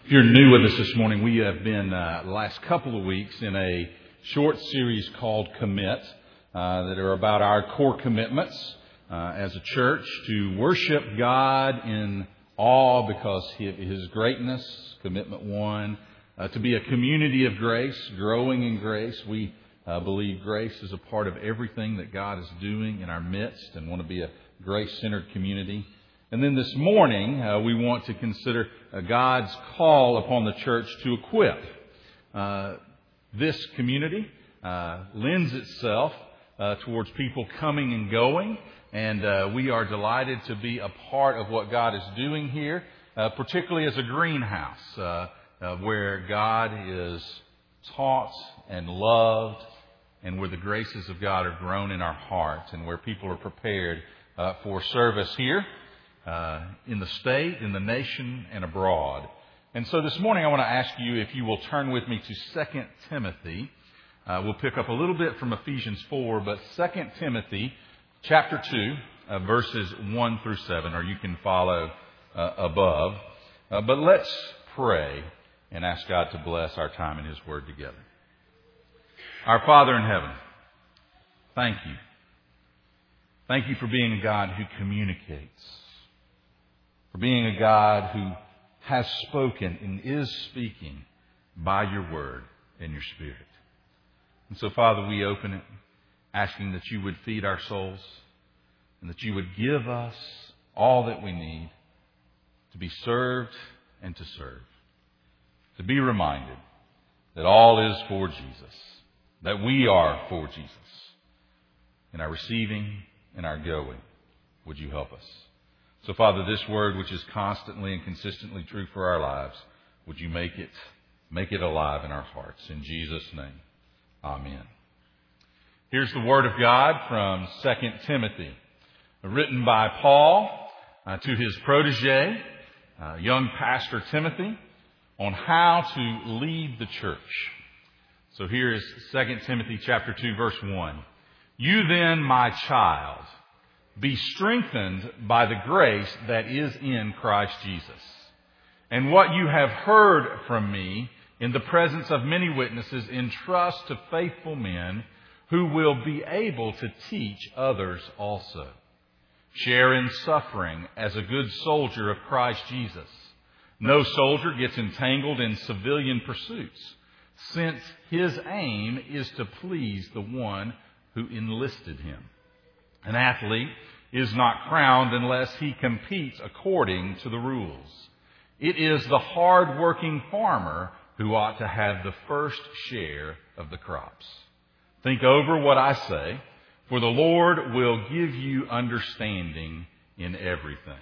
If you're new with us this morning, we have been the last couple of weeks in a short series called Commit that are about our core commitments as a church to worship God in awe because of His greatness, commitment one, to be a community of grace, growing in grace. We believe grace is a part of everything that God is doing in our midst and want to be a grace-centered community. And then this morning, we want to consider God's call upon the church to equip. This community lends itself towards people coming and going, and we are delighted to be a part of what God is doing here, particularly as a greenhouse, where God is taught and loved, and where the graces of God are grown in our hearts, and where people are prepared for service here. In the state, in the nation, and abroad. And so this morning I want to ask you if you will turn with me to 2 Timothy. We'll pick up a little bit from Ephesians 4, but 2 Timothy chapter 2, verses 1 through 7, or you can follow above. But let's pray and ask God to bless our time in His Word together. Our Father in heaven, thank you. Thank you for being a God who communicates. For being a God who has spoken and is speaking by your word and your Spirit. And so, Father, we open it asking that you would feed our souls and that you would give us all that we need to be served and to serve. To be reminded that all is for Jesus, that we are for Jesus. In our receiving and our going, would you help us? So, Father, this word, which is constantly and consistently true for our lives, would you make it alive in our hearts? In Jesus' name, amen. Here's the word of God from 2 Timothy, written by Paul to his protege, young pastor Timothy, on how to lead the church. So here is 2 Timothy chapter 2, verse 1. You then, my child, be strengthened by the grace that is in Christ Jesus. And what you have heard from me in the presence of many witnesses, entrust to faithful men who will be able to teach others also. Share in suffering as a good soldier of Christ Jesus. No soldier gets entangled in civilian pursuits, since his aim is to please the one who enlisted him. An athlete is not crowned unless he competes according to the rules. It is the hard-working farmer who ought to have the first share of the crops. Think over what I say, for the Lord will give you understanding in everything.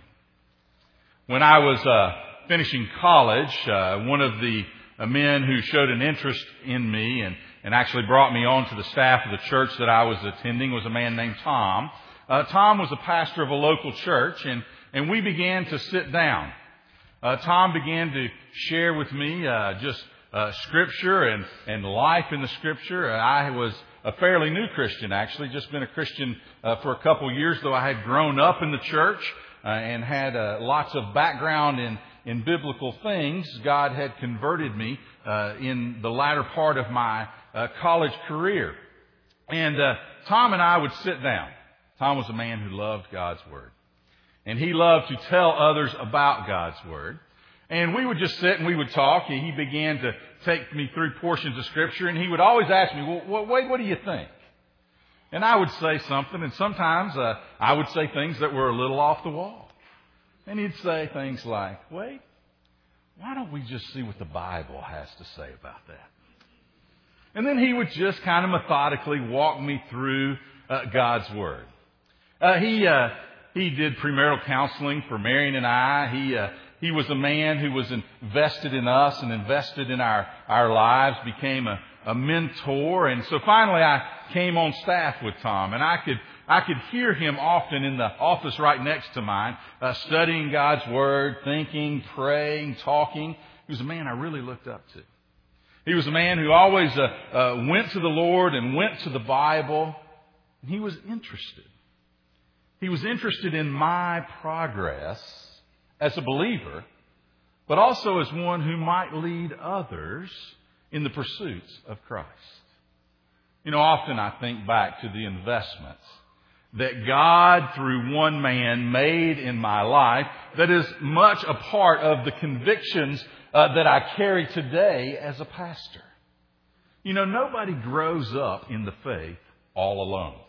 When I was finishing college, one of the men who showed an interest in me and actually brought me onto the staff of the church that I was attending was a man named Tom. Tom was a pastor of a local church, and we began to sit down. Tom began to share with me just Scripture and life in the Scripture. I was a fairly new Christian, actually, just been a Christian for a couple years, though I had grown up in the church and had lots of background in biblical things. God had converted me in the latter part of my college career. And Tom and I would sit down. Tom was a man who loved God's Word. And he loved to tell others about God's Word. And we would just sit and we would talk. And he began to take me through portions of Scripture. And he would always ask me, well, Wade, what do you think? And I would say something. And sometimes I would say things that were a little off the wall. And he'd say things like, Wade, why don't we just see what the Bible has to say about that? And then he would just kind of methodically walk me through God's Word. He did premarital counseling for Marion and I. He was a man who was invested in us and invested in our lives, became a mentor. And so finally I came on staff with Tom, and I could hear him often in the office right next to mine, studying God's Word, thinking, praying, talking. He was a man I really looked up to. He was a man who always went to the Lord and went to the Bible. And he was interested. He was interested in my progress as a believer, but also as one who might lead others in the pursuits of Christ. Often I think back to the investments that God, through one man, made in my life that is much a part of the convictions that I carry today as a pastor. Nobody grows up in the faith all alone.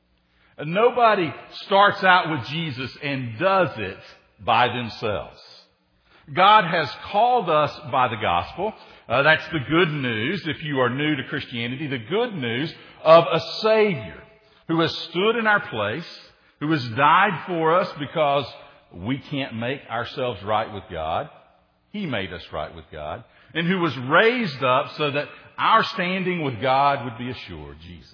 Nobody starts out with Jesus and does it by themselves. God has called us by the gospel. That's the good news, if you are new to Christianity, the good news of a Savior who has stood in our place, who has died for us because we can't make ourselves right with God. He made us right with God. And who was raised up so that our standing with God would be assured, Jesus.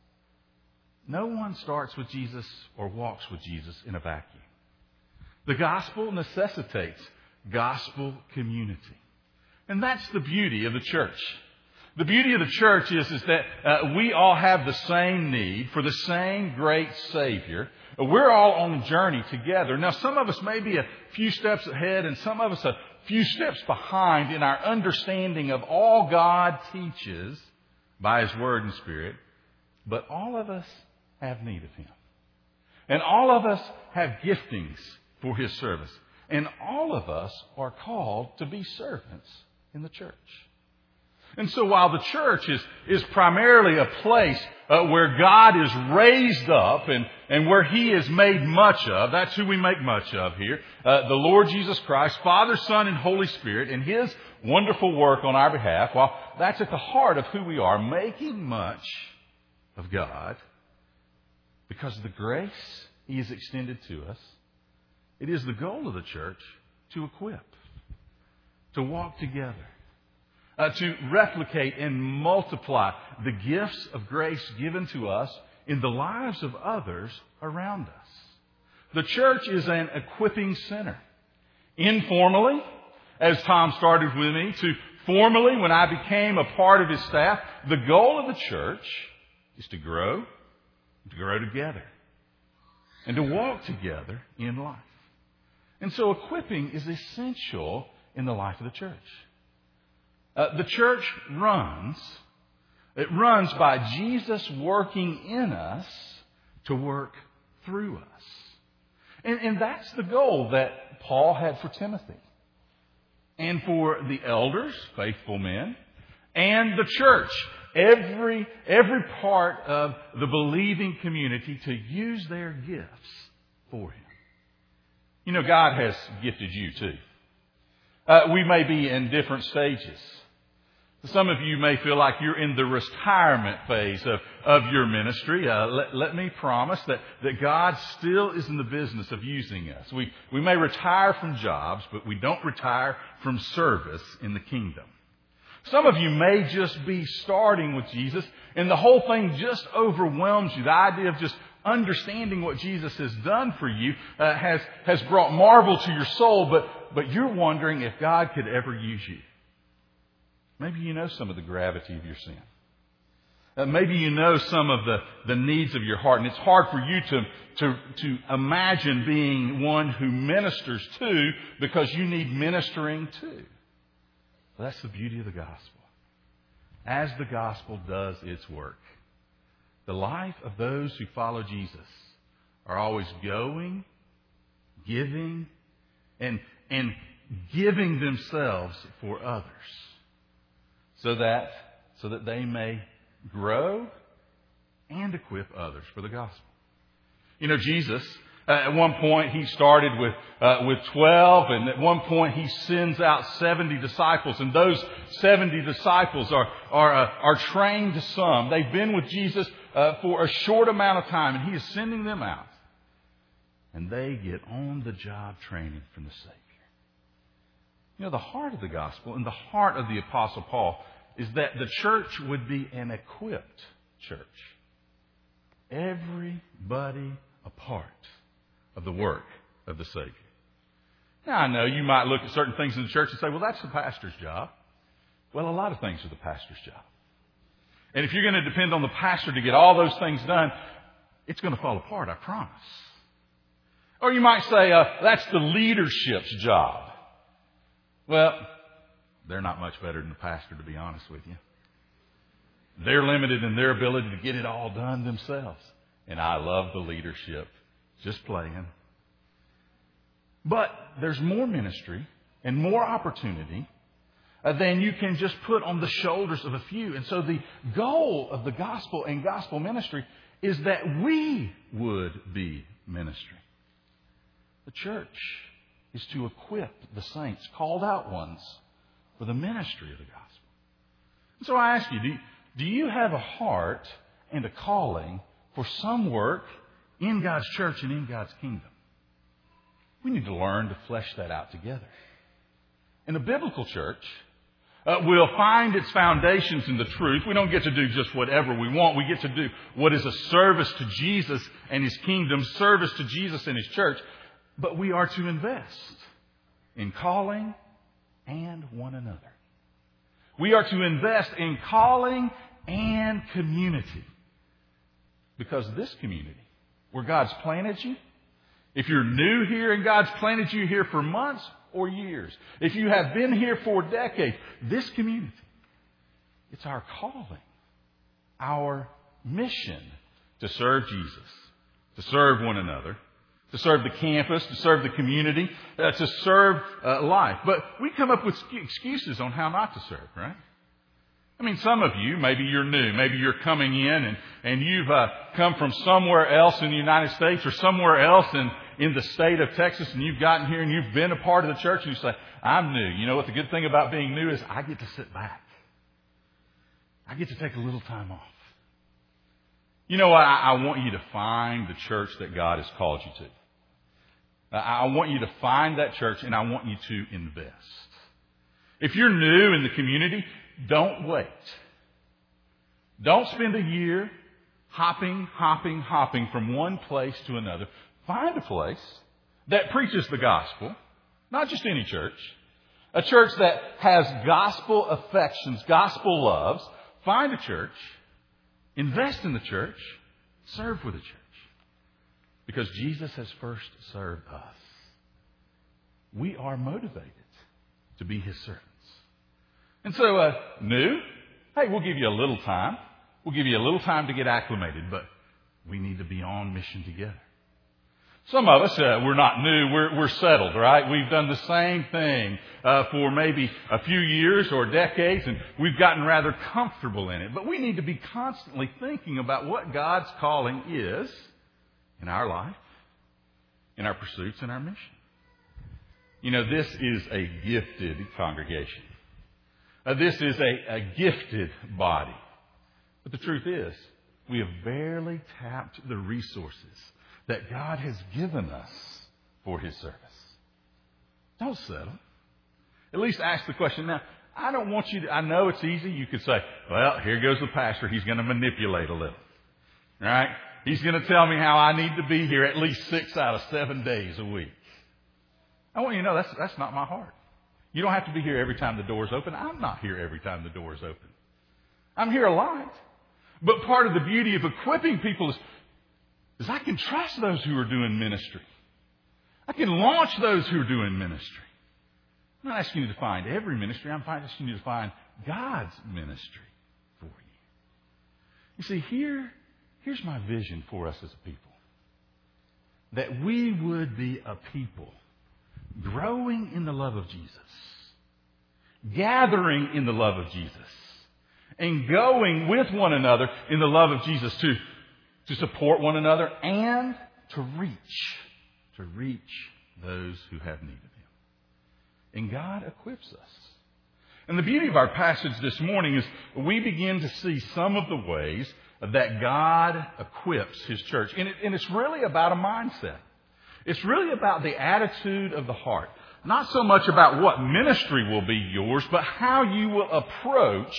No one starts with Jesus or walks with Jesus in a vacuum. The gospel necessitates gospel community. And that's the beauty of the church. The beauty of the church is that we all have the same need for the same great Savior. We're all on a journey together. Now, some of us may be a few steps ahead and some of us a few steps behind in our understanding of all God teaches by His Word and Spirit. But all of us have need of Him. And all of us have giftings for His service. And all of us are called to be servants in the church. And so while the church is primarily a place where God is raised up and where He is made much of, that's who we make much of here, the Lord Jesus Christ, Father, Son, and Holy Spirit, and His wonderful work on our behalf, while that's at the heart of who we are, making much of God, because of the grace He has extended to us, it is the goal of the church to equip, to walk together, to replicate and multiply the gifts of grace given to us in the lives of others around us. The church is an equipping center. Informally, as Tom started with me, to formally, when I became a part of his staff, the goal of the church is to grow together, and to walk together in life. And so equipping is essential in the life of the church. The church runs by Jesus working in us to work through us. And that's the goal that Paul had for Timothy and for the elders, faithful men, and the church, every part of the believing community, to use their gifts for Him. God has gifted you too. We may be in different stages. Some of you may feel like you're in the retirement phase of your ministry. Let me promise that God still is in the business of using us. We may retire from jobs, but we don't retire from service in the kingdom. Some of you may just be starting with Jesus, and the whole thing just overwhelms you. The idea of just understanding what Jesus has done for you has brought marvel to your soul, but you're wondering if God could ever use you. Maybe you know some of the gravity of your sin. Maybe you know some of the needs of your heart, and it's hard for you to imagine being one who ministers to, because you need ministering to. Well, that's the beauty of the gospel. As the gospel does its work, the life of those who follow Jesus are always going, giving, and giving themselves for others, so that they may grow and equip others for the gospel. Jesus, at one point He started with 12, and at one point He sends out 70 disciples, and those 70 disciples are trained to some. They've been with Jesus for a short amount of time, and He is sending them out, and they get on-the-job training from the Savior. The heart of the gospel and the heart of the Apostle Paul is that the church would be an equipped church. Everybody a part of the work of the Savior. Now, I know you might look at certain things in the church and say, well, that's the pastor's job. Well, a lot of things are the pastor's job. And if you're going to depend on the pastor to get all those things done, it's going to fall apart, I promise. Or you might say, that's the leadership's job. Well, they're not much better than the pastor, to be honest with you. They're limited in their ability to get it all done themselves. And I love the leadership. Just playing. But there's more ministry and more opportunity than you can just put on the shoulders of a few. And so the goal of the gospel and gospel ministry is that we would be ministry. The church is to equip the saints, called out ones, for the ministry of the gospel. And so I ask you, do you have a heart and a calling for some work in God's church and in God's kingdom? We need to learn to flesh that out together. In a biblical church, will find its foundations in the truth. We don't get to do just whatever we want. We get to do what is a service to Jesus and His kingdom, service to Jesus and His church. But we are to invest in calling and one another. We are to invest in calling and community. Because this community, where God's planted you, if you're new here and God's planted you here for months or years, if you have been here for decades, this community, it's our calling, our mission to serve Jesus, to serve one another, to serve the campus, to serve the community, to serve life. But we come up with excuses on how not to serve, right? I mean, some of you, maybe you're new, maybe you're coming in and you've come from somewhere else in the United States or somewhere else in the state of Texas, and you've gotten here and you've been a part of the church, and you say, I'm new. You know what the good thing about being new is? I get to sit back. I get to take a little time off. You know what? I want you to find the church that God has called you to. I want you to find that church, and I want you to invest. If you're new in the community, don't wait. Don't spend a year hopping from one place to another. Find a place that preaches the gospel, not just any church, a church that has gospel affections, gospel loves. Find a church, invest in the church, serve with the church. Because Jesus has first served us. We are motivated to be His servants. And so, new, hey, we'll give you a little time. We'll give you a little time to get acclimated, but we need to be on mission together. Some of us, we're not new, we're settled, right? We've done the same thing for maybe a few years or decades, and we've gotten rather comfortable in it. But we need to be constantly thinking about what God's calling is in our life, in our pursuits, and our mission. You know, this is a gifted congregation. This is a gifted body. But the truth is, we have barely tapped the resources that God has given us for His service. Don't settle. At least ask the question. Now, I don't want you to, I know it's easy. You could say, well, here goes the pastor. He's going to manipulate a little. Right? He's going to tell me how I need to be here at least 6 out of 7 days a week. I want you to know that's not my heart. You don't have to be here every time the door's open. I'm not here every time the door's open. I'm here a lot. But part of the beauty of equipping people is I can trust those who are doing ministry. I can launch those who are doing ministry. I'm not asking you to find every ministry. I'm asking you to find God's ministry for you. You see, here's my vision for us as a people. That we would be a people growing in the love of Jesus, gathering in the love of Jesus, and going with one another in the love of Jesus to support one another and to reach those who have need of Him. And God equips us. And the beauty of our passage this morning is we begin to see some of the ways that God equips His church. And it's really about a mindset. It's really about the attitude of the heart. Not so much about what ministry will be yours, but how you will approach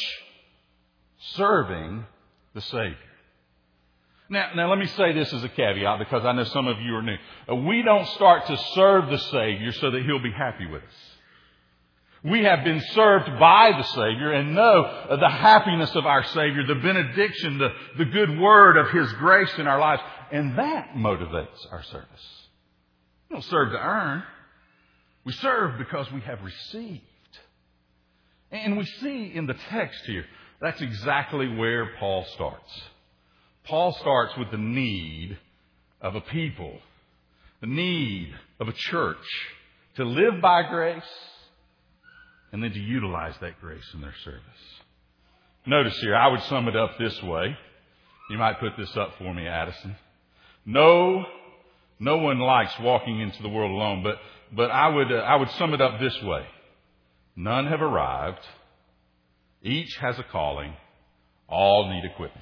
serving the Savior. Now, let me say this as a caveat because I know some of you are new. We don't start to serve the Savior so that He'll be happy with us. We have been served by the Savior and know the happiness of our Savior, the benediction, the good word of His grace in our lives. And that motivates our service. We don't serve to earn. We serve because we have received And we see in the text here, that's exactly where Paul starts. Paul starts with the need of a people, the need of a church to live by grace and then to utilize that grace in their service. Notice here, I would sum it up this way. You might put this up for me, Addison. No one likes walking into the world alone, but I would sum it up this way. None have arrived. Each has a calling. All need equipping.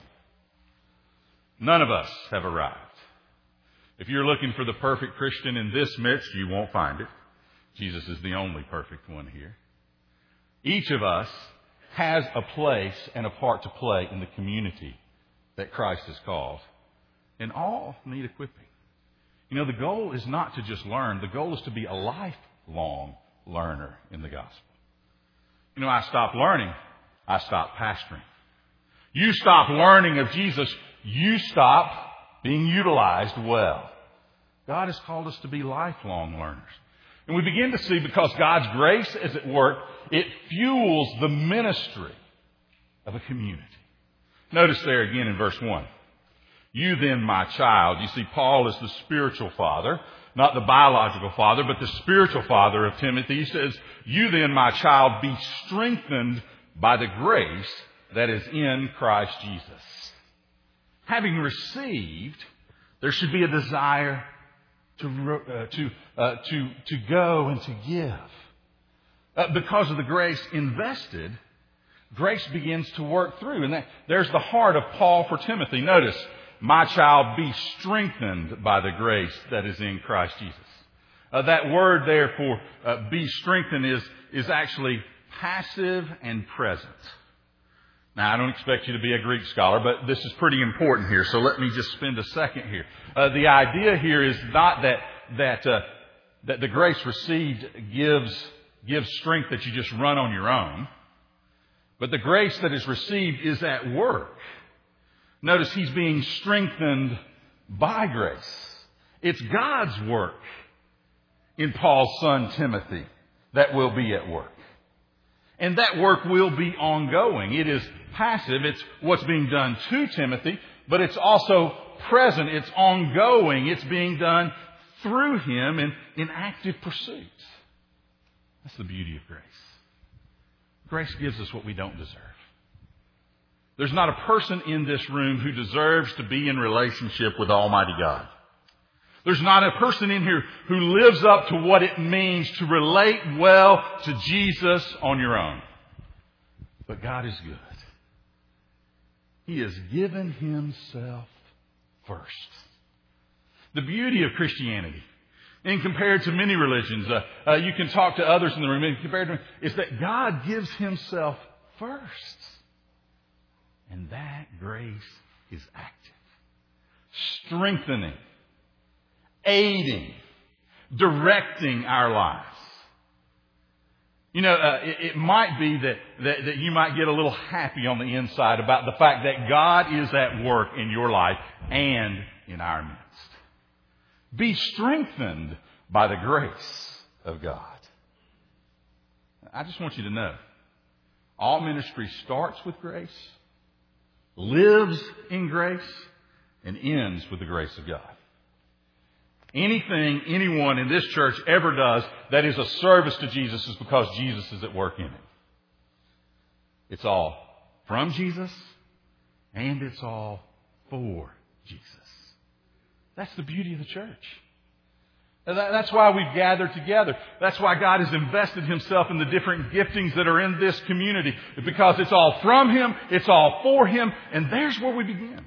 None of us have arrived. If you're looking for the perfect Christian in this midst, you won't find it. Jesus is the only perfect one here. Each of us has a place and a part to play in the community that Christ has called. And all need equipping. You know, the goal is not to just learn. The goal is to be a lifelong learner in the gospel. You know, I stopped learning. I stopped pastoring. You stop learning of Jesus. You stop being utilized well. God has called us to be lifelong learners. And we begin to see, because God's grace is at work, it fuels the ministry of a community. Notice there again in verse 1. You then, my child. You see, Paul is the spiritual father, not the biological father, but the spiritual father of Timothy. He says, you then, my child, be strengthened by the grace that is in Christ Jesus. Having received, there should be a desire to go and to give. Because of the grace invested, grace begins to work through. And there's the heart of Paul for Timothy. Notice, my child, be strengthened by the grace that is in Christ Jesus. That word there for be strengthened is actually passive and present. Now, I don't expect you to be a Greek scholar, but this is pretty important here, so let me just spend a second here. The idea here is not that the grace received gives strength that you just run on your own, but the grace that is received is at work. Notice he's being strengthened by grace. It's God's work in Paul's son Timothy that will be at work. And that work will be ongoing. It is passive. It's what's being done to Timothy, but it's also present. It's ongoing. It's being done through him in active pursuit. That's the beauty of grace. Grace gives us what we don't deserve. There's not a person in this room who deserves to be in relationship with Almighty God. There's not a person in here who lives up to what it means to relate well to Jesus on your own. But God is good. He has given himself first. The beauty of Christianity, and compared to many religions, you can talk to others in the room, and compared to me, is that God gives himself first. And that grace is active, strengthening, aiding, directing our lives. You know, it might be that you might get a little happy on the inside about the fact that God is at work in your life and in our midst. Be strengthened by the grace of God. I just want you to know, all ministry starts with grace, lives in grace, and ends with the grace of God. Anything anyone in this church ever does that is a service to Jesus is because Jesus is at work in it. It's all from Jesus, and it's all for Jesus. That's the beauty of the church. That's why we've gathered together. That's why God has invested himself in the different giftings that are in this community. Because it's all from him, it's all for him, and there's where we begin.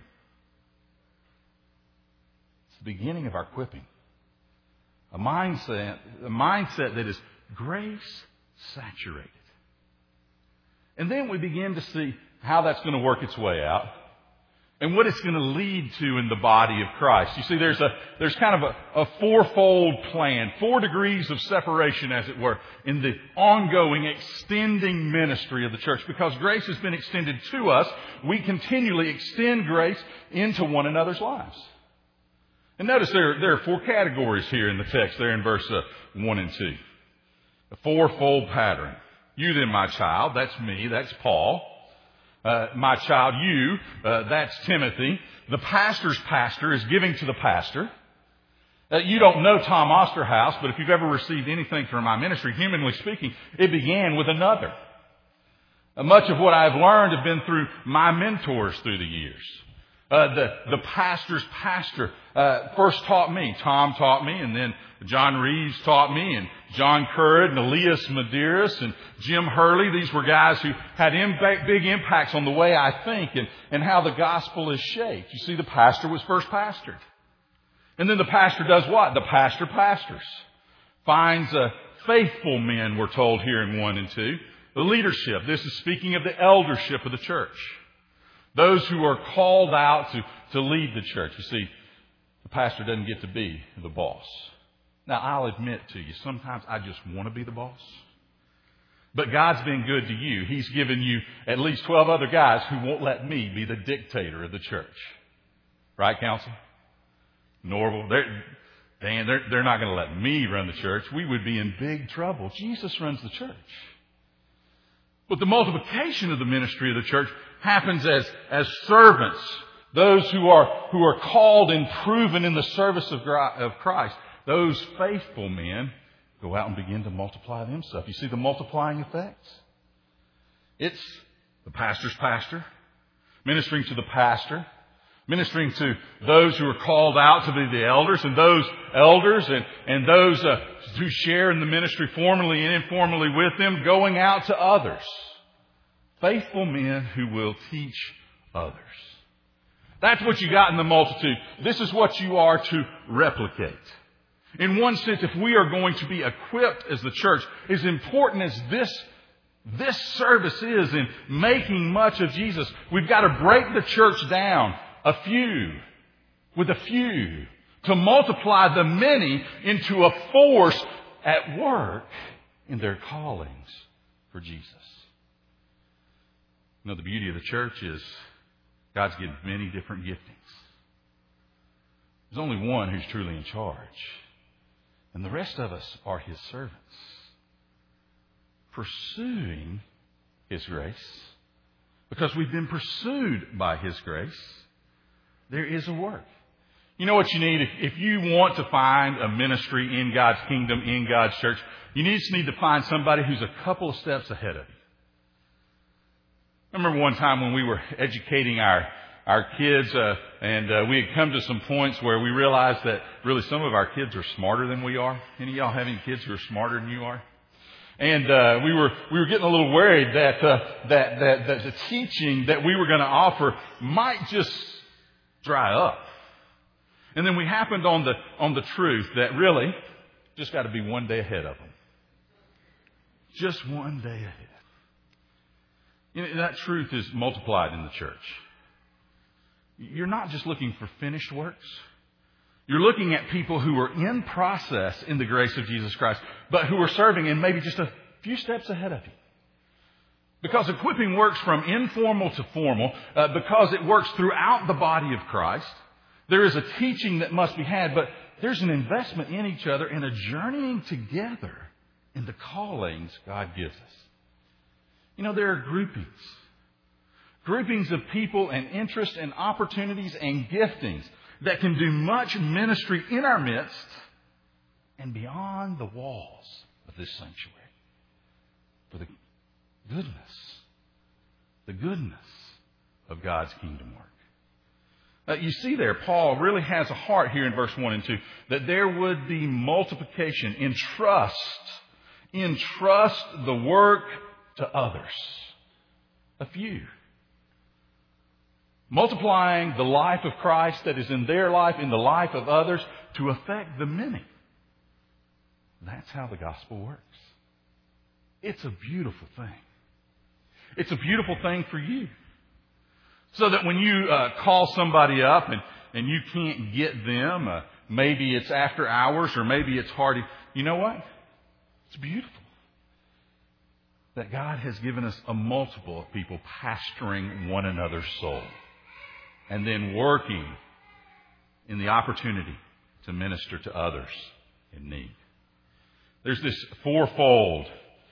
It's the beginning of our equipping. A mindset that is grace saturated. And then we begin to see how that's going to work its way out and what it's going to lead to in the body of Christ. You see, there's kind of a fourfold plan, 4 degrees of separation, as it were, in the ongoing extending ministry of the church. Because grace has been extended to us, we continually extend grace into one another's lives. And notice there are 4 categories here in the text, there in verse 1 and 2. A fourfold pattern. You then, my child, that's me, that's Paul. My child, you, that's Timothy. The pastor's pastor is giving to the pastor. You don't know Tom Osterhaus, but if you've ever received anything from my ministry, humanly speaking, it began with another. Much of what I've learned have been through my mentors through the years. The pastor's pastor first taught me. Tom taught me, and then John Reeves taught me, and John Currid, and Elias Medeiros, and Jim Hurley. These were guys who had big impacts on the way I think and how the gospel is shaped. You see, the pastor was first pastored. And then the pastor does what? The pastor pastors. Finds faithful men, we're told here in 1 and 2. The leadership. This is speaking of the eldership of the church. Those who are called out to lead the church. You see, the pastor doesn't get to be the boss. Now, I'll admit to you, sometimes I just want to be the boss. But God's been good to you. He's given you at least 12 other guys who won't let me be the dictator of the church. Right, counsel? Norval, they're not going to let me run the church. We would be in big trouble. Jesus runs the church. But the multiplication of the ministry of the church happens as servants, those who are called and proven in the service of Christ. Those faithful men go out and begin to multiply themselves. You see the multiplying effects? It's the pastor's pastor, ministering to the pastor, ministering to those who are called out to be the elders, and those elders and those who share in the ministry formally and informally with them, going out to others. Faithful men who will teach others. That's what you got in the multitude. This is what you are to replicate. In one sense, if we are going to be equipped as the church, as important as this service is in making much of Jesus, we've got to break the church down with a few to multiply the many into a force at work in their callings for Jesus. You know, the beauty of the church is God's given many different giftings. There's only one who's truly in charge. And the rest of us are His servants. Pursuing His grace. Because we've been pursued by His grace. There is a work. You know what you need? If you want to find a ministry in God's kingdom, in God's church, you just need to find somebody who's a couple of steps ahead of you. I remember one time when we were educating our kids, and we had come to some points where we realized that really some of our kids are smarter than we are. Any of y'all have any kids who are smarter than you are? And we were getting a little worried that the teaching that we were going to offer might just dry up. And then we happened on the truth that really just got to be one day ahead of them. Just one day ahead. You know, that truth is multiplied in the church. You're not just looking for finished works. You're looking at people who are in process in the grace of Jesus Christ, but who are serving in maybe just a few steps ahead of you. Because equipping works from informal to formal, because it works throughout the body of Christ. There is a teaching that must be had, but there's an investment in each other and a journeying together in the callings God gives us. You know, there are groupings of people and interests and opportunities and giftings that can do much ministry in our midst and beyond the walls of this sanctuary for the goodness of God's kingdom work. You see there, Paul really has a heart here in verse 1 and 2 that there would be multiplication. Entrust the work to others. A few. Multiplying the life of Christ that is in their life, in the life of others, to affect the many. That's how the gospel works. It's a beautiful thing. It's a beautiful thing for you. So that when you call somebody up and you can't get them, maybe it's after hours or maybe it's hard. You know what? It's beautiful that God has given us a multiple of people pastoring one another's soul and then working in the opportunity to minister to others in need. There's this fourfold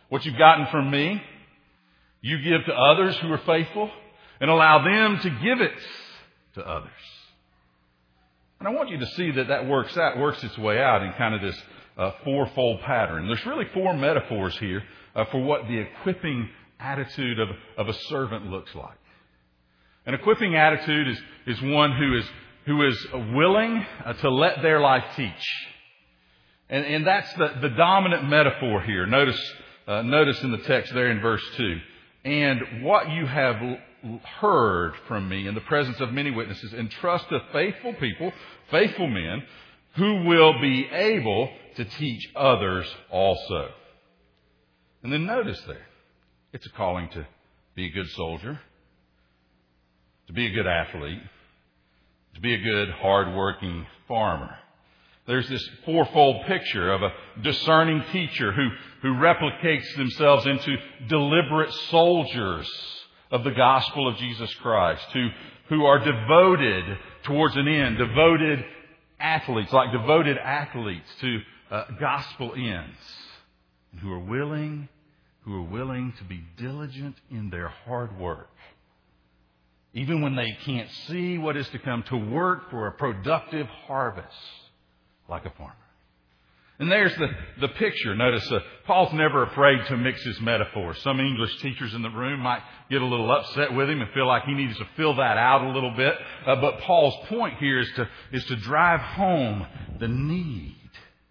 What you've gotten from me, you give to others who are faithful and allow them to give it to others. And I want you to see that works its way out in kind of this fourfold pattern. There's really four metaphors here for what the equipping attitude of a servant looks like. An equipping attitude is one who is willing to let their life teach. And that's the dominant metaphor here. Notice in the text there in verse 2. And what you have heard from me in the presence of many witnesses, entrust to faithful people, faithful men, who will be able to teach others also. And then notice there, it's a calling to be a good soldier, to be a good athlete, to be a good, hard-working farmer. There's this fourfold picture of a discerning teacher who replicates themselves into deliberate soldiers of the gospel of Jesus Christ, who are devoted towards an end, devoted athletes to gospel ends, and who are willing to be diligent in their hard work, even when they can't see what is to come, to work for a productive harvest like a farmer. And there's the picture. Notice Paul's never afraid to mix his metaphors. Some English teachers in the room might get a little upset with him and feel like he needs to fill that out a little bit. But Paul's point here is to drive home the need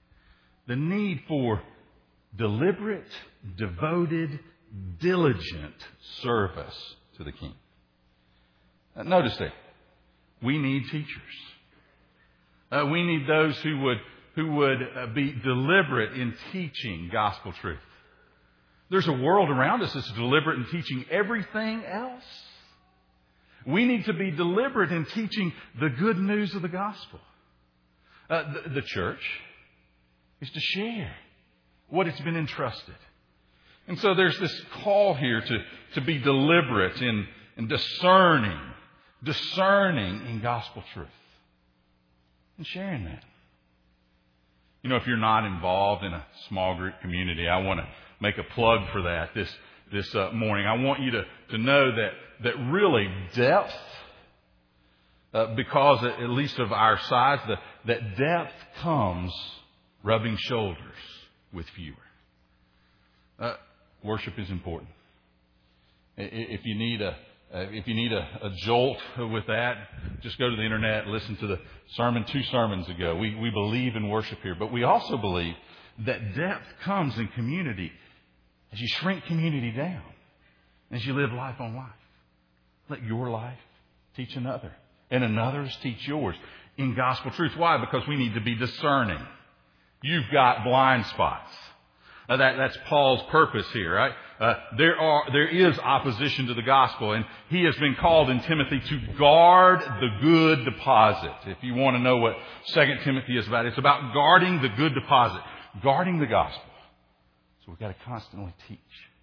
for deliberate, devoted, diligent service to the King. Notice that we need teachers. We need those who would be deliberate in teaching gospel truth. There's a world around us that's deliberate in teaching everything else. We need to be deliberate in teaching the good news of the gospel. The church is to share what it's been entrusted. And so there's this call here to be deliberate in discerning in gospel truth and sharing that. You know, if you're not involved in a small group community, I want to make a plug for that this morning. I want you to know that really depth, because at least of our size, that depth comes rubbing shoulders with fewer. Worship is important. If you need a jolt with that, just go to the internet and listen to the sermon 2 sermons ago. We believe in worship here, but we also believe that depth comes in community as you shrink community down, as you live life on life. Let your life teach another, and another's teach yours in gospel truth. Why? Because we need to be discerning. You've got blind spots. That's Paul's purpose here, right? There is opposition to the gospel, and he has been called in Timothy to guard the good deposit. If you want to know what 2 Timothy is about, it's about guarding the good deposit, guarding the gospel. So we've got to constantly teach.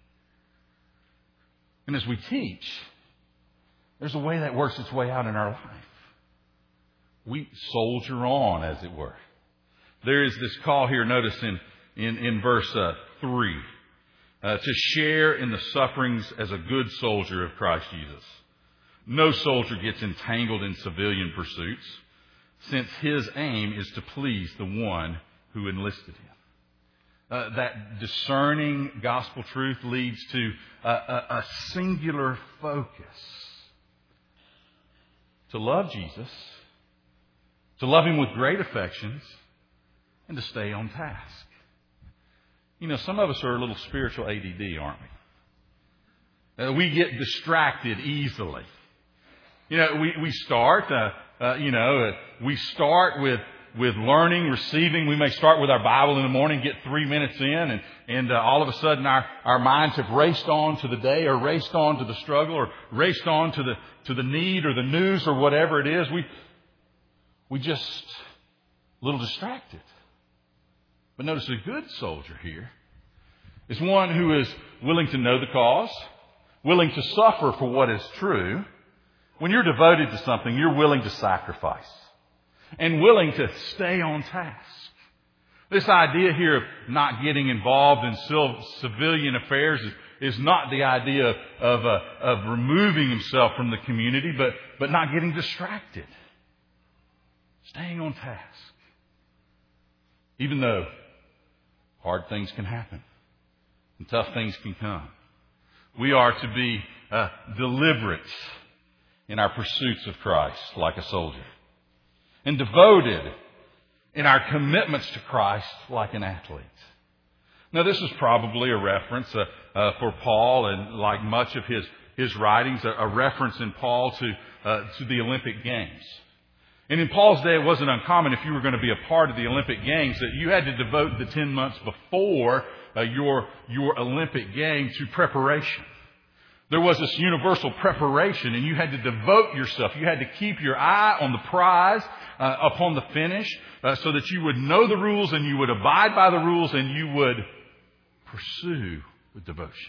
And as we teach, there's a way that works its way out in our life. We soldier on, as it were. There is this call here, notice in verse 3, to share in the sufferings as a good soldier of Christ Jesus. No soldier gets entangled in civilian pursuits, since his aim is to please the one who enlisted him. That discerning gospel truth leads to a singular focus. To love Jesus, to love Him with great affections, and to stay on task. You know, some of us are a little spiritual ADD, aren't we? We get distracted easily. You know, we start with learning, receiving. We may start with our Bible in the morning, get 3 minutes in, and all of a sudden our minds have raced on to the day, or raced on to the struggle, or raced on to the need or the news or whatever it is. We just a little distracted. But notice a good soldier here is one who is willing to know the cause, willing to suffer for what is true. When you're devoted to something, you're willing to sacrifice and willing to stay on task. This idea here of not getting involved in civilian affairs is not the idea of removing himself from the community, but not getting distracted. Staying on task. Even though hard things can happen and tough things can come, we are to be deliberate in our pursuits of Christ like a soldier, and devoted in our commitments to Christ like an athlete. Now, this is probably a reference for Paul, and like much of his writings, a reference in Paul to the Olympic Games. And in Paul's day, it wasn't uncommon if you were going to be a part of the Olympic Games that you had to devote the 10 months before your Olympic game to preparation. There was this universal preparation, and you had to devote yourself. You had to keep your eye on the prize upon the finish so that you would know the rules and you would abide by the rules and you would pursue with devotion.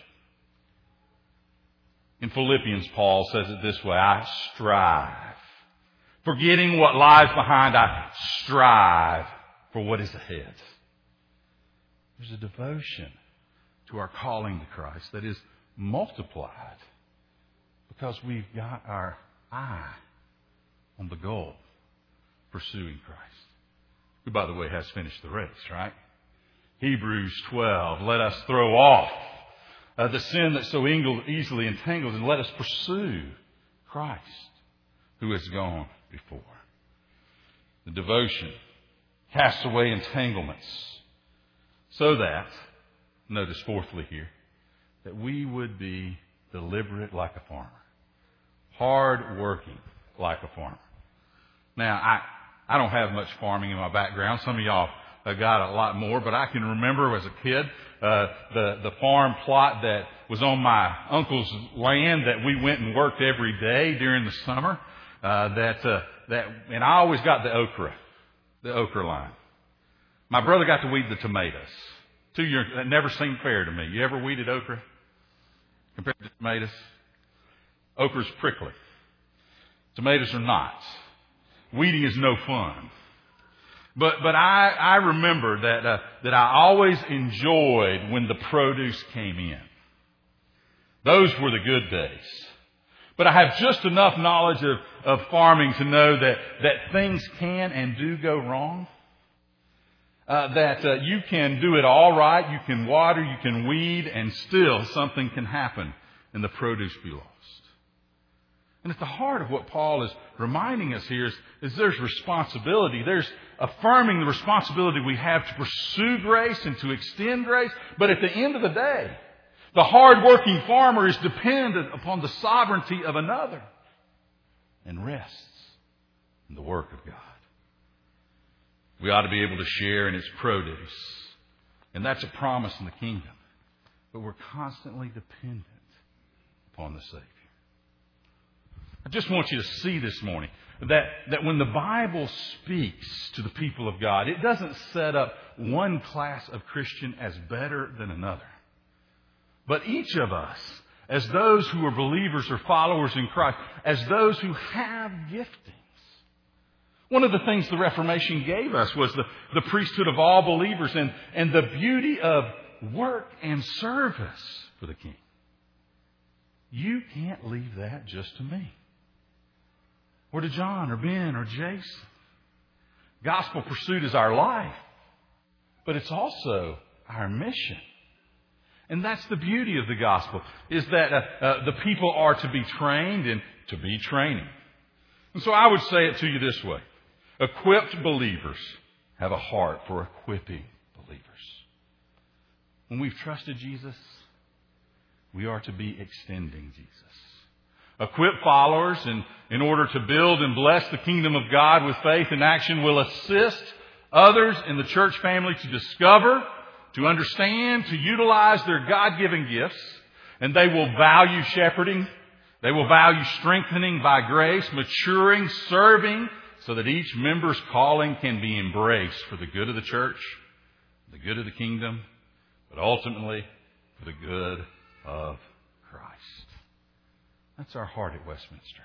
In Philippians, Paul says it this way: I strive. Forgetting what lies behind, I strive for what is ahead. There's a devotion to our calling to Christ that is multiplied because we've got our eye on the goal, pursuing Christ, who, by the way, has finished the race, right? Hebrews 12, let us throw off the sin that so easily entangles, and let us pursue Christ, who has gone before. The devotion casts away entanglements so that, notice fourthly here, that we would be deliberate like a farmer, hard working like a farmer. Now, I don't have much farming in my background. Some of y'all got a lot more, but I can remember as a kid the farm plot that was on my uncle's land that we went and worked every day during the summer. And I always got the okra line. My brother got to weed the tomatoes. That never seemed fair to me. You ever weeded okra compared to tomatoes? Okra's prickly. Tomatoes are not. Weeding is no fun. But I remember that I always enjoyed when the produce came in. Those were the good days. But I have just enough knowledge of farming to know that things can and do go wrong. That you can do it all right, you can water, you can weed, and still something can happen and the produce be lost. And at the heart of what Paul is reminding us here is there's responsibility. There's affirming the responsibility we have to pursue grace and to extend grace. But at the end of the day, the hard-working farmer is dependent upon the sovereignty of another and rests in the work of God. We ought to be able to share in its produce, and that's a promise in the kingdom. But we're constantly dependent upon the Savior. I just want you to see this morning that when the Bible speaks to the people of God, it doesn't set up one class of Christian as better than another. But each of us, as those who are believers or followers in Christ, as those who have giftings. One of the things the Reformation gave us was the priesthood of all believers and the beauty of work and service for the King. You can't leave that just to me, or to John, or Ben, or Jason. Gospel pursuit is our life, but it's also our mission. And that's the beauty of the gospel, is that the people are to be trained and to be training. And so I would say it to you this way. Equipped believers have a heart for equipping believers. When we've trusted Jesus, we are to be extending Jesus. Equipped followers, in order to build and bless the kingdom of God with faith and action, will assist others in the church family to discover, to understand, to utilize their God-given gifts, and they will value shepherding. They will value strengthening by grace, maturing, serving, so that each member's calling can be embraced for the good of the church, the good of the kingdom, but ultimately for the good of Christ. That's our heart at Westminster.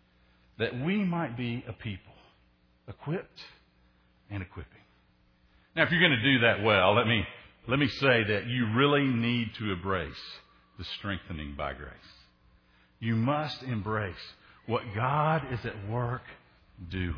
That we might be a people equipped and equipping. Now, if you're going to do that well, let me say that you really need to embrace the strengthening by grace. You must embrace what God is at work doing.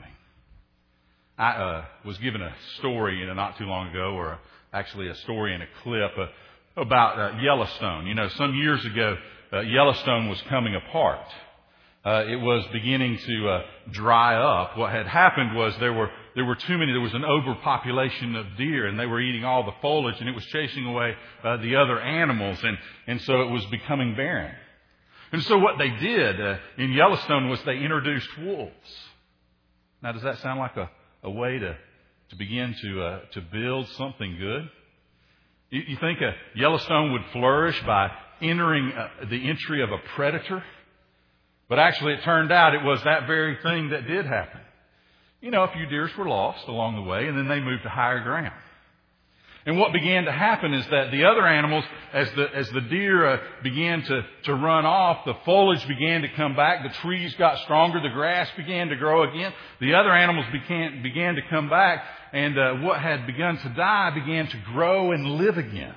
I was given a story not too long ago, or actually a story in a clip about Yellowstone. You know, some years ago, Yellowstone was coming apart. It was beginning to dry up. What had happened was there were too many. There was an overpopulation of deer, and they were eating all the foliage, and it was chasing away the other animals, and so it was becoming barren. And so what they did in Yellowstone was they introduced wolves. Now, does that sound like a way to begin to build something good? You think Yellowstone would flourish by entering the entry of a predator? But actually, it turned out it was that very thing that did happen. You know, a few deers were lost along the way, and then they moved to higher ground. And what began to happen is that the other animals, as the deer began to run off, the foliage began to come back, the trees got stronger, the grass began to grow again, the other animals began to come back, and what had begun to die began to grow and live again.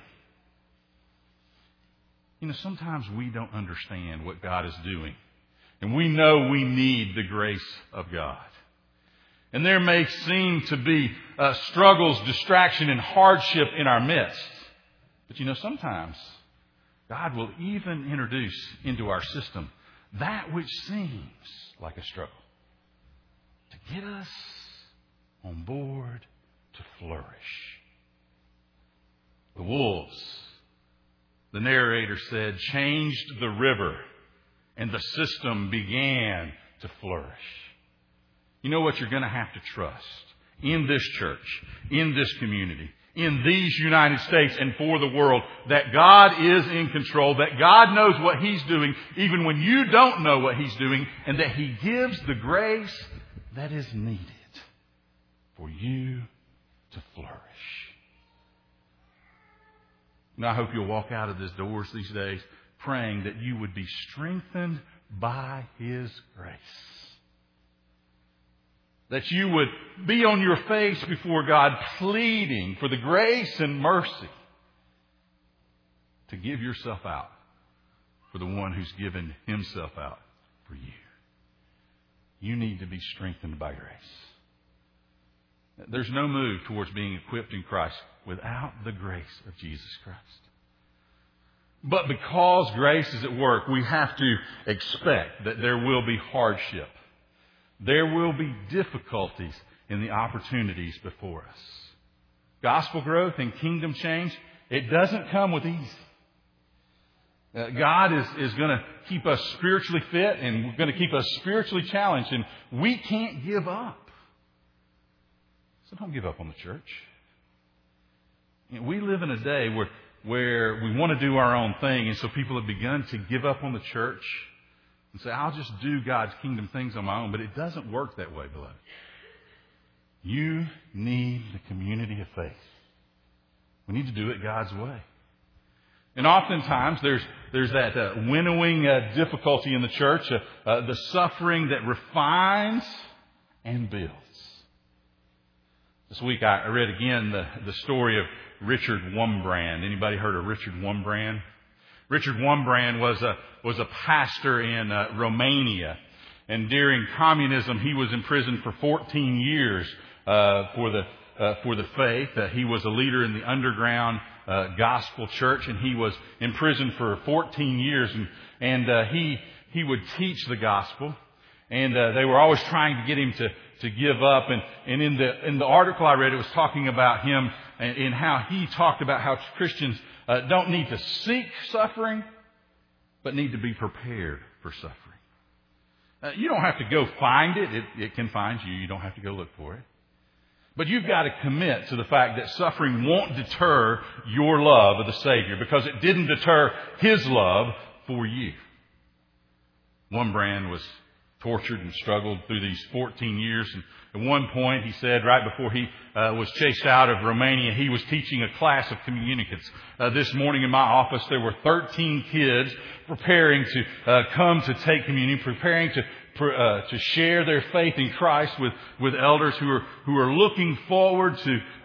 You know, sometimes we don't understand what God is doing. And we know we need the grace of God. And there may seem to be struggles, distraction, and hardship in our midst. But you know, sometimes God will even introduce into our system that which seems like a struggle to get us on board to flourish. The wolves, the narrator said, changed the river, and the system began to flourish. You know what you're going to have to trust in this church, in this community, in these United States and for the world, that God is in control, that God knows what He's doing even when you don't know what He's doing, and that He gives the grace that is needed for you to flourish. And I hope you'll walk out of these doors these days praying that you would be strengthened by His grace. That you would be on your face before God pleading for the grace and mercy to give yourself out for the one who's given Himself out for you. You need to be strengthened by grace. There's no move towards being equipped in Christ without the grace of Jesus Christ. But because grace is at work, we have to expect that there will be hardship. There will be difficulties in the opportunities before us. Gospel growth and kingdom change, it doesn't come with ease. God is going to keep us spiritually fit, and we're going to keep us spiritually challenged, and we can't give up. So don't give up on the church. You know, we live in a day where we want to do our own thing, and so people have begun to give up on the church and say, I'll just do God's kingdom things on my own. But it doesn't work that way, beloved. You need the community of faith. We need to do it God's way. And oftentimes there's that winnowing difficulty in the church, the suffering that refines and builds. This week I read again the story of Richard Wurmbrand. Anybody heard of Richard Wurmbrand? Richard Wurmbrand was a pastor in Romania, and during communism he was imprisoned for 14 years for the faith. He was a leader in the underground gospel church, and he was imprisoned for 14 years, and he would teach the gospel, and they were always trying to get him to give up. And in the article I read, it was talking about him and how he talked about how Christians don't need to seek suffering, but need to be prepared for suffering. You don't have to go find it. It can find you. You don't have to go look for it. But you've got to commit to the fact that suffering won't deter your love of the Savior, because it didn't deter His love for you. Wurmbrand was tortured and struggled through these 14 years. And at one point, he said, right before he was chased out of Romania, he was teaching a class of communicants. This morning in my office, there were 13 kids preparing to come to take communion, preparing to share their faith in Christ with elders who are looking forward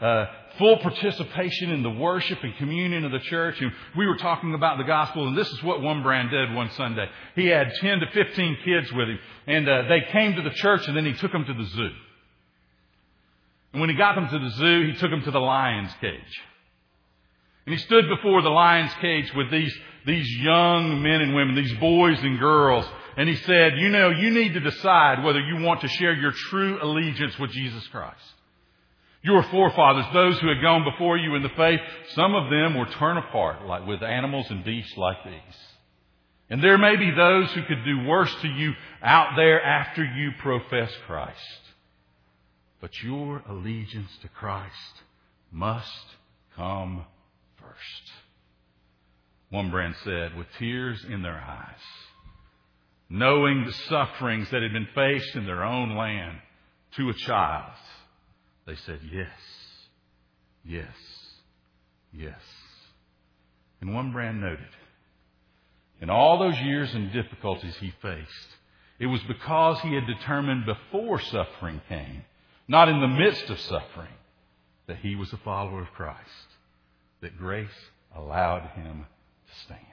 full participation in the worship and communion of the church. And we were talking about the gospel, and this is what one Brand did one Sunday. He had 10 to 15 kids with him, and they came to the church, and then he took them to the zoo. And when he got them to the zoo, he took them to the lion's cage. And he stood before the lion's cage with these young men and women, these boys and girls. And he said, you need to decide whether you want to share your true allegiance with Jesus Christ. Your forefathers, those who had gone before you in the faith, some of them were torn apart like with animals and beasts like these. And there may be those who could do worse to you out there after you profess Christ. But your allegiance to Christ must come first. One Brand said, with tears in their eyes, knowing the sufferings that had been faced in their own land to a child, they said, yes, yes, yes. And one Brand noted, in all those years and difficulties he faced, it was because he had determined before suffering came, not in the midst of suffering, that he was a follower of Christ, that grace allowed him to stand.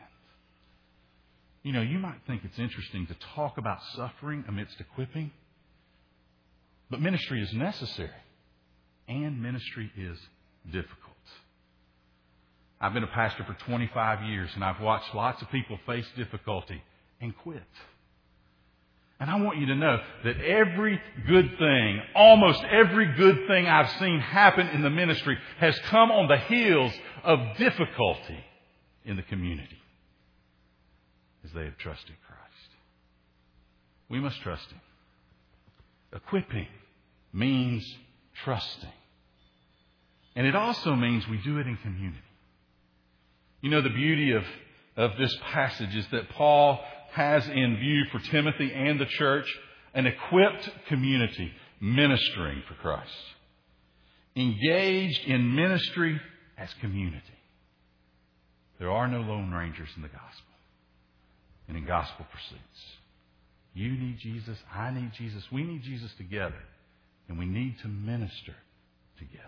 You might think it's interesting to talk about suffering amidst equipping, but ministry is necessary, and ministry is difficult. I've been a pastor for 25 years, and I've watched lots of people face difficulty and quit. And I want you to know that every good thing, almost every good thing I've seen happen in the ministry has come on the heels of difficulty in the community as they have trusted Christ. We must trust Him. Equipping means trusting. And it also means we do it in community. The beauty of this passage is that Paul has in view for Timothy and the church an equipped community ministering for Christ. Engaged in ministry as community. There are no lone rangers in the gospel and in gospel pursuits. You need Jesus. I need Jesus. We need Jesus together. And we need to minister together.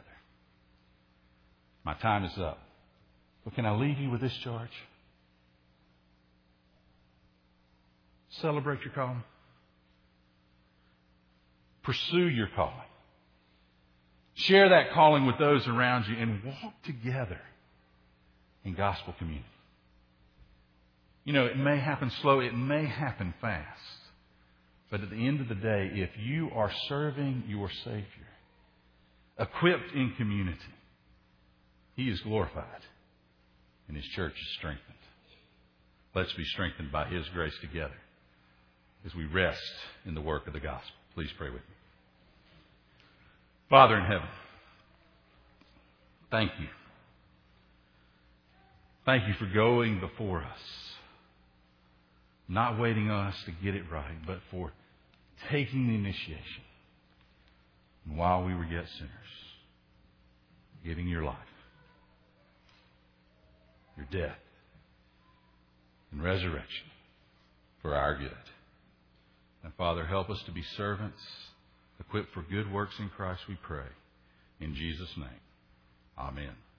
My time is up. But can I leave you with this charge? Celebrate your calling. Pursue your calling. Share that calling with those around you and walk together in gospel community. It may happen slow. It may happen fast. But at the end of the day, if you are serving your Savior, equipped in community, He is glorified and His church is strengthened. Let's be strengthened by His grace together as we rest in the work of the gospel. Please pray with me. Father in heaven, thank you. Thank you for going before us. Not waiting on us to get it right, but for taking the initiation. And while we were yet sinners, giving your life, your death, and resurrection for our good. And Father, help us to be servants, equipped for good works in Christ, we pray. In Jesus' name, amen.